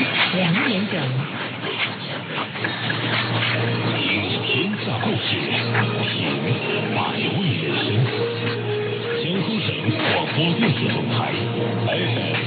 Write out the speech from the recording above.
两点整。 听天下故事，品马有你人生。江苏省广播电视总台 FM